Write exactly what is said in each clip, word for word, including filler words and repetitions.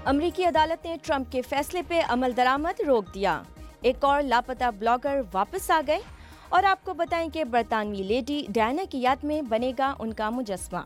امریکی عدالت نے ٹرمپ کے فیصلے پہ عمل درآمد روک دیا. ایک اور لاپتہ بلاگر واپس آ گئے. اور آپ کو بتائیں کہ برطانوی لیڈی ڈیانا کی یاد میں بنے گا ان کا مجسمہ.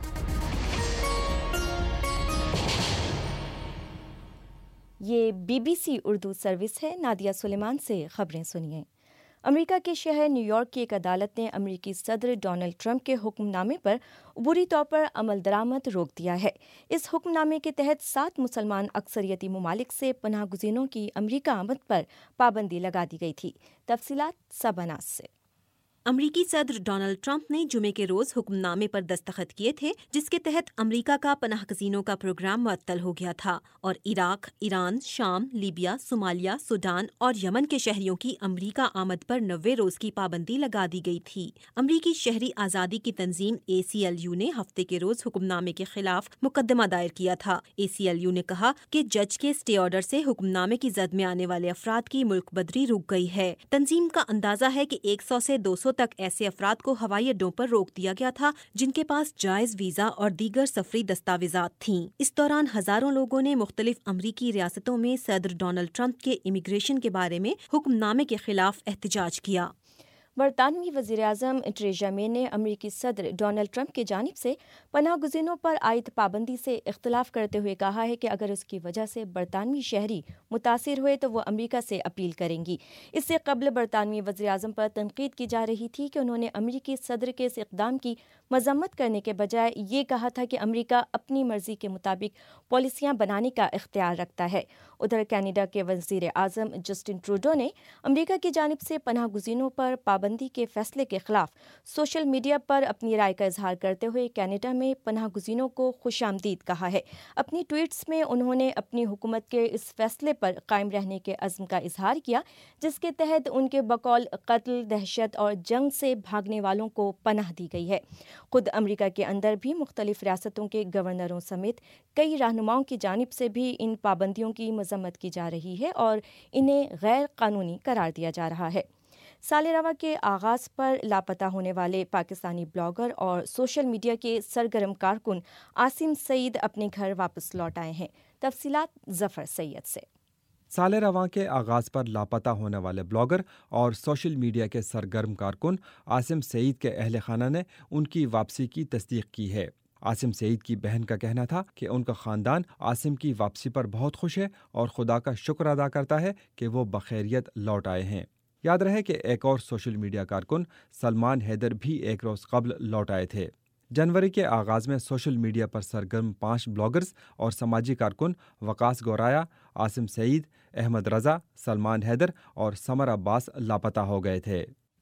یہ B B C Urdu service ہے. نادیہ سلیمان سے خبریں سنیے. امریکہ کے شہر نیو یارک کی ایک عدالت نے امریکی صدر ڈونلڈ ٹرمپ کے حکم نامے پر عبوری طور پر عمل درآمد روک دیا ہے. اس حکم نامے کے تحت سات مسلمان اکثریتی ممالک سے پناہ گزینوں کی امریکہ آمد پر پابندی لگا دی گئی تھی. تفصیلات سباناز سے. امریکی صدر ڈونلڈ ٹرمپ نے جمعے کے روز حکم نامے پر دستخط کیے تھے جس کے تحت امریکہ کا پناہ گزینوں کا پروگرام معطل ہو گیا تھا اور عراق، ایران، شام، لیبیا، صومالیہ، سوڈان اور یمن کے شہریوں کی امریکہ آمد پر نوے روز کی پابندی لگا دی گئی تھی. امریکی شہری آزادی کی تنظیم اے سی ایل یو نے ہفتے کے روز حکم نامے کے خلاف مقدمہ دائر کیا تھا. اے سی ایل یو نے کہا کہ جج کے اسٹے آرڈر سے حکم نامے کی زد میں آنے والے افراد کی ملک بدری رک گئی ہے. تنظیم کا اندازہ ہے کہ ایک سو سے دو سو تک ایسے افراد کو ہوائی اڈوں پر روک دیا گیا تھا جن کے پاس جائز ویزا اور دیگر سفری دستاویزات تھیں. اس دوران ہزاروں لوگوں نے مختلف امریکی ریاستوں میں صدر ڈونلڈ ٹرمپ کے امیگریشن کے بارے میں حکم نامے کے خلاف احتجاج کیا. برطانوی وزیراعظم ٹریزا مے نے امریکی صدر ڈونلڈ ٹرمپ کی جانب سے پناہ گزینوں پر عائد پابندی سے اختلاف کرتے ہوئے کہا ہے کہ اگر اس کی وجہ سے برطانوی شہری متاثر ہوئے تو وہ امریکہ سے اپیل کریں گی. اس سے قبل برطانوی وزیراعظم پر تنقید کی جا رہی تھی کہ انہوں نے امریکی صدر کے اس اقدام کی مذمت کرنے کے بجائے یہ کہا تھا کہ امریکہ اپنی مرضی کے مطابق پالیسیاں بنانے کا اختیار رکھتا ہے. ادھر کینیڈا کے وزیر اعظم جسٹن ٹروڈو نے امریکہ کی جانب سے پناہ گزینوں پر پابندی کے فیصلے کے خلاف سوشل میڈیا پر اپنی رائے کا اظہار کرتے ہوئے کینیڈا میں پناہ گزینوں کو خوش آمدید کہا ہے. اپنی ٹویٹس میں انہوں نے اپنی حکومت کے اس فیصلے پر قائم رہنے کے عزم کا اظہار کیا جس کے تحت ان کے بقول قتل، دہشت اور جنگ سے بھاگنے والوں کو پناہ دی گئی ہے. خود امریکہ کے اندر بھی مختلف ریاستوں کے گورنروں سمیت کئی رہنماؤں کی جانب سے بھی ان پابندیوں کی مذمت کی جا رہی ہے اور انہیں غیر قانونی قرار دیا جا رہا ہے. سال رواں کے آغاز پر لاپتہ ہونے والے پاکستانی بلاگر اور سوشل میڈیا کے سرگرم کارکن عاصم سعید اپنے گھر واپس لوٹ آئے ہیں. تفصیلات ظفر سید سے. سال رواں کے آغاز پر لاپتہ ہونے والے بلاگر اور سوشل میڈیا کے سرگرم کارکن عاصم سعید کے اہل خانہ نے ان کی واپسی کی تصدیق کی ہے. عاصم سعید کی بہن کا کہنا تھا کہ ان کا خاندان عاصم کی واپسی پر بہت خوش ہے اور خدا کا شکر ادا کرتا ہے کہ وہ بخیریت لوٹ آئے ہیں. یاد رہے کہ ایک اور سوشل میڈیا کارکن سلمان حیدر بھی ایک روز قبل لوٹ آئے تھے. جنوری کے آغاز میں سوشل میڈیا پر سرگرم پانچ بلاگرز اور سماجی کارکن وقاص گورایا، عاصم سعید، احمد رضا، سلمان حیدر اور سمر عباس لاپتہ ہو گئے تھے.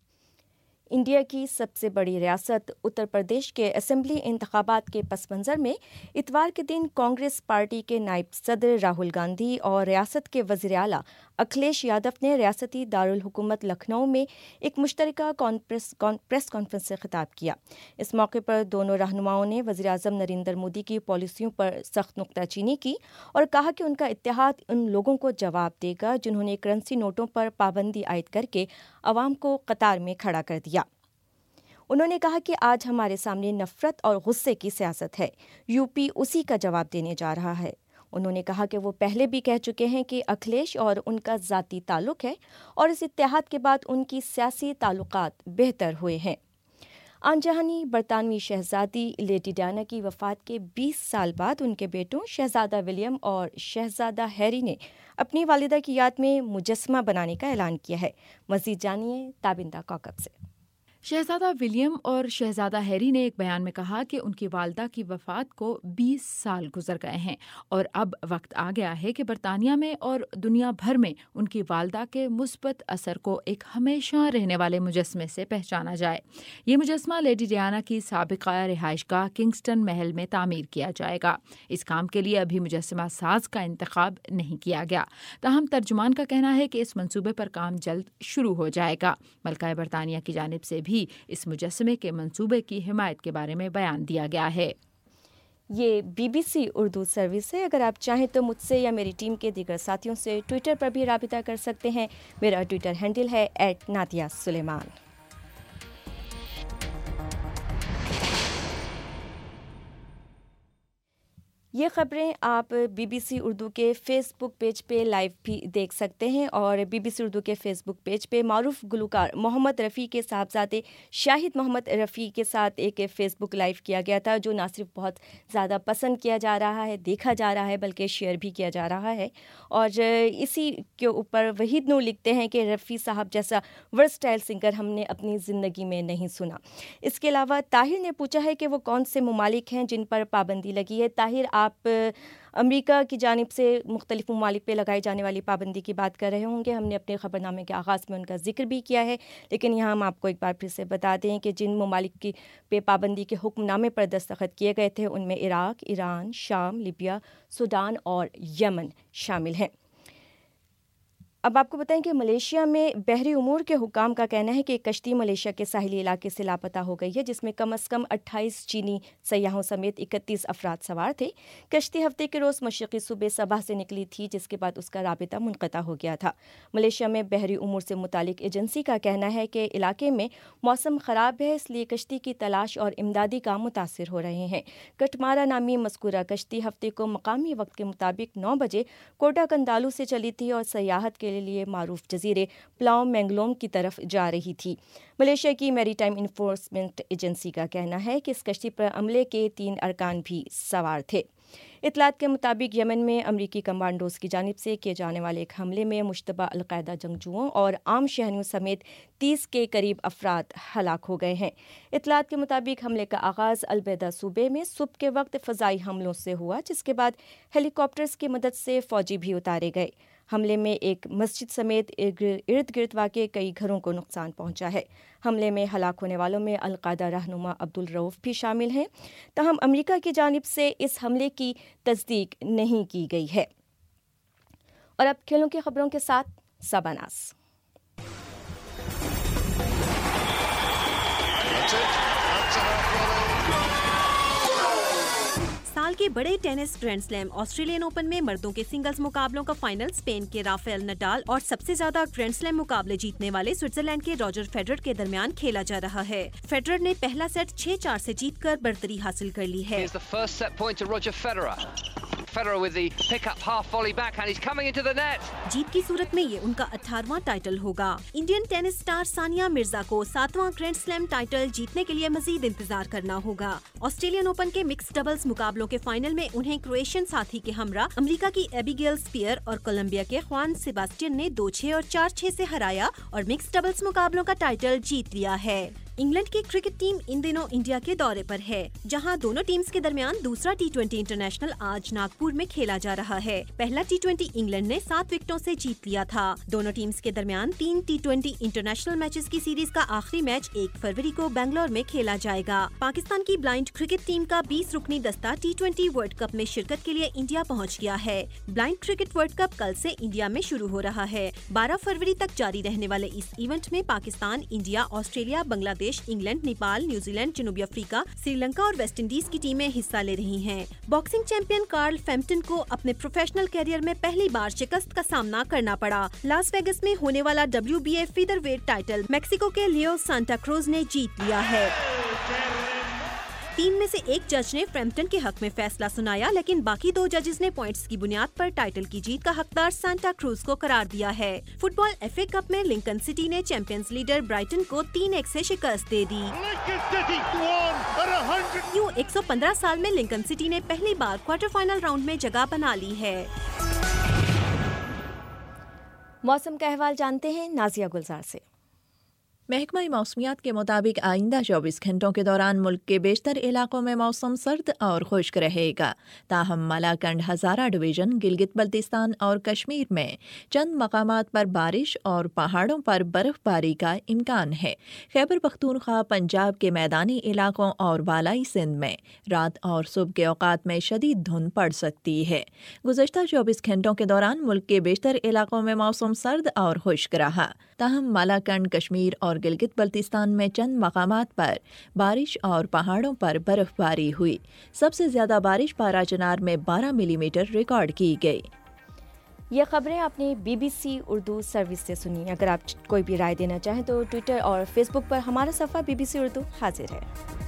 انڈیا کی سب سے بڑی ریاست اتر پردیش کے اسمبلی انتخابات کے پس منظر میں اتوار کے دن کانگریس پارٹی کے نائب صدر راہل گاندھی اور ریاست کے وزیر اعلیٰ اکھلیش یادو نے ریاستی دارالحکومت لکھنؤ میں ایک مشترکہ پریس کانفرنس سے خطاب کیا. اس موقع پر دونوں رہنماؤں نے وزیر اعظم نریندر مودی کی پالیسیوں پر سخت نکتہ چینی کی اور کہا کہ ان کا اتحاد ان لوگوں کو جواب دے گا جنہوں نے کرنسی نوٹوں پر پابندی عائد کر کے عوام کو قطار میں کھڑا کر دیا. انہوں نے کہا کہ آج ہمارے سامنے نفرت اور غصے کی سیاست ہے. یو پی اسی کا جواب دینے جا رہا ہے. انہوں نے کہا کہ وہ پہلے بھی کہہ چکے ہیں کہ اکھلیش اور ان کا ذاتی تعلق ہے اور اس اتحاد کے بعد ان کی سیاسی تعلقات بہتر ہوئے ہیں. آن جہانی برطانوی شہزادی لیڈی ڈیانا کی وفات کے بیس سال بعد ان کے بیٹوں شہزادہ ولیم اور شہزادہ ہیری نے اپنی والدہ کی یاد میں مجسمہ بنانے کا اعلان کیا ہے. مزید جانیے تابندہ کوکب سے. شہزادہ ولیم اور شہزادہ ہیری نے ایک بیان میں کہا کہ ان کی والدہ کی وفات کو بیس سال گزر گئے ہیں اور اب وقت آ گیا ہے کہ برطانیہ میں اور دنیا بھر میں ان کی والدہ کے مثبت اثر کو ایک ہمیشہ رہنے والے مجسمے سے پہچانا جائے. یہ مجسمہ لیڈی ڈیانا کی سابقہ رہائش گاہ کنگسٹن محل میں تعمیر کیا جائے گا. اس کام کے لیے ابھی مجسمہ ساز کا انتخاب نہیں کیا گیا. تاہم ترجمان کا کہنا ہے کہ اس منصوبے پر کام جلد شروع ہو جائے گا. ملکہ برطانیہ کی جانب سے بھی اس مجسمے کے منصوبے کی حمایت کے بارے میں بیان دیا گیا ہے. یہ B B C Urdu service ہے. اگر آپ چاہیں تو مجھ سے یا میری ٹیم کے دیگر ساتھیوں سے ٹویٹر پر بھی رابطہ کر سکتے ہیں. میرا ٹویٹر ہینڈل ہے ایٹ نادیہ سلیمان. یہ خبریں آپ بی بی سی اردو کے فیس بک پیج پہ لائیو بھی دیکھ سکتے ہیں، اور بی بی سی اردو کے فیس بک پیج پہ معروف گلوکار محمد رفیع کے صاحبزادے شاہد محمد رفیع کے ساتھ ایک فیس بک لائیو کیا گیا تھا، جو نہ صرف بہت زیادہ پسند کیا جا رہا ہے، دیکھا جا رہا ہے، بلکہ شیئر بھی کیا جا رہا ہے۔ اور اسی کے اوپر وحید نور لکھتے ہیں کہ رفیع صاحب جیسا ورسٹائل سنگر ہم نے اپنی زندگی میں نہیں سنا۔ اس کے علاوہ طاہر نے پوچھا ہے کہ وہ کون سے ممالک ہیں جن پر پابندی لگی ہے۔ طاہر، آپ امریکہ کی جانب سے مختلف ممالک پہ لگائی جانے والی پابندی کی بات کر رہے ہوں گے، ہم نے اپنے خبر نامے کے آغاز میں ان کا ذکر بھی کیا ہے، لیکن یہاں ہم آپ کو ایک بار پھر سے بتا دیں کہ جن ممالک کی پہ پابندی کے حکم نامے پر دستخط کیے گئے تھے ان میں عراق، ایران، شام، لیبیا، سوڈان اور یمن شامل ہیں۔ اب آپ کو بتائیں کہ ملیشیا میں بحری امور کے حکام کا کہنا ہے کہ ایک کشتی ملیشیا کے ساحلی علاقے سے لاپتہ ہو گئی ہے، جس میں کم از کم اٹھائیس چینی سیاحوں سمیت اکتیس افراد سوار تھے۔ کشتی ہفتے کے روز مشرقی صوبے صباح سے نکلی تھی، جس کے بعد اس کا رابطہ منقطع ہو گیا تھا۔ ملیشیا میں بحری امور سے متعلق ایجنسی کا کہنا ہے کہ علاقے میں موسم خراب ہے، اس لیے کشتی کی تلاش اور امدادی کام متاثر ہو رہے ہیں۔ کٹمارا نامی مذکورہ کشتی ہفتے کو مقامی وقت کے مطابق نو بجے کوٹا کنڈالو سے چلی تھی اور سیاحت کے لیے معروف جزیرے پلاؤ مینگلونگ کی طرف جا رہی تھی۔ ملیشیا کی میری ٹائم انفورسمنٹ ایجنسی کا کہنا ہے کہ اس کشتی پر عملے کے تین ارکان بھی سوار تھے۔ اطلاعات کے مطابق یمن میں امریکی کمانڈوز کی جانب سے کیے جانے والے ایک حملے میں مشتبہ القاعدہ جنگجوؤں اور عام شہریوں سمیت تیس کے قریب افراد ہلاک ہو گئے ہیں۔ اطلاعات کے مطابق حملے کا آغاز البیدا صوبے میں صبح کے وقت فضائی حملوں سے ہوا، جس کے بعد ہیلی کاپٹرز کی مدد سے فوجی بھی اتارے گئے۔ حملے میں ایک مسجد سمیت ارد گرد واقع کئی گھروں کو نقصان پہنچا ہے۔ حملے میں ہلاک ہونے والوں میں القاعدہ رہنما عبدالرؤف بھی شامل ہیں، تاہم امریکہ کی جانب سے اس حملے کی تصدیق نہیں کی گئی ہے۔ اور اب کھیلوں کی خبروں کے ساتھ سباناز۔ سال کے بڑے tennis grand slam Australian open میں مردوں کے سنگلز مقابلوں کا فائنل اسپین کے رافیل نڈال اور سب سے زیادہ گرینڈ سلیم مقابلے جیتنے والے سوئٹزرلینڈ کے راجر فیڈرر کے درمیان کھیلا جا رہا ہے۔ فیڈرر نے پہلا سیٹ چھ چار سے جیت کر برتری حاصل کر لی ہے۔ جیت کی صورت میں یہ ان کا اٹھارہواں ٹائٹل ہوگا۔ Indian tennis star Sania Mirza کو ساتواں گرینڈ سلیم ٹائٹل جیتنے کے لیے مزید انتظار کرنا ہوگا۔ آسٹریلین اوپن کے مکس ڈبلز مقابلوں کے فائنل میں انہیں کرویشین ساتھی کے ہمراہ امریکہ کی ایبیگیل اسپیئر اور کولمبیا کے خوان سیباسٹین نے دو چھ اور چار چھ سے ہرایا اور مکس ڈبلز مقابلوں کا ٹائٹل جیت لیا ہے۔ انگلینڈ کی کرکٹ ٹیم ان دنوں انڈیا کے دورے پر ہے، جہاں دونوں ٹیمز کے درمیان دوسرا ٹی ٹوینٹی انٹرنیشنل آج ناگپور میں کھیلا جا رہا ہے۔ پہلا ٹی ٹوینٹی انگلینڈ نے سات وکٹوں سے جیت لیا تھا۔ دونوں ٹیمز کے درمیان تین ٹی ٹوینٹی انٹرنیشنل میچز کی سیریز کا آخری میچ ایک فروری کو بنگلور میں کھیلا جائے گا۔ پاکستان کی بلائنڈ کرکٹ ٹیم کا بیس رکنی دستہ ٹی ٹوینٹی ورلڈ کپ میں شرکت کے لیے انڈیا پہنچ گیا ہے۔ بلائنڈ کرکٹ ورلڈ کپ کل سے انڈیا میں شروع ہو رہا ہے۔ بارہ فروری تک جاری رہنے والے اس ایونٹ میں پاکستان، انڈیا، آسٹریلیا، بنگلہ دیش، انگلینڈ، نیپال، نیوزی لینڈ، جنوبی افریقہ، سری لنکا اور ویسٹ انڈیز کی ٹیمیں حصہ لے رہی ہیں۔ باکسنگ چیمپئن کارل فیمپٹن کو اپنے پروفیشنل کیریئر میں پہلی بار شکست کا سامنا کرنا پڑا۔ لاس ویگس میں ہونے والا W B A feather weight title Mexico کے لیو سانتا کروز نے جیت لیا ہے۔ تین میں سے ایک جج نے فرمپٹن کے حق میں فیصلہ سنایا، لیکن باقی دو ججز نے پوائنٹس کی بنیاد پر ٹائٹل کی جیت کا حقدار سانتا کروز کو قرار دیا ہے۔ Football F A cup میں لنکن سٹی نے چیمپئنز لیڈر برائٹن کو تین ایک سے شکست دے دی۔ یوں ایک سو پندرہ سال میں لنکن سٹی نے پہلی بار کوارٹر فائنل راؤنڈ میں جگہ بنا لی ہے۔ موسم کا احوال جانتے ہیں نازیہ گلزار سے۔ محکمہ موسمیات کے مطابق آئندہ چوبیس گھنٹوں کے دوران ملک کے بیشتر علاقوں میں موسم سرد اور خشک رہے گا، تاہم ملاکنڈ ہزارہ ڈویژن، گلگت بلتستان اور کشمیر میں چند مقامات پر بارش اور پہاڑوں پر برف باری کا امکان ہے۔ خیبر پختونخوا، پنجاب کے میدانی علاقوں اور بالائی سندھ میں رات اور صبح کے اوقات میں شدید دھند پڑ سکتی ہے۔ گزشتہ چوبیس گھنٹوں کے دوران ملک کے بیشتر علاقوں میں موسم سرد اور خشک رہا، تاہم ملاکنڈ، کشمیر اور گلگت بلتستان میں چند مقامات پر بارش اور پہاڑوں پر برف باری ہوئی۔ سب سے زیادہ بارش پارا چنار میں بارہ ملی میٹر ریکارڈ کی گئی۔ یہ خبریں آپ نے B B C Urdu service سے سنی۔ اگر آپ کوئی بھی رائے دینا چاہیں تو ٹویٹر اور فیس بک پر ہمارا صفحہ بی بی سی اردو حاضر ہے۔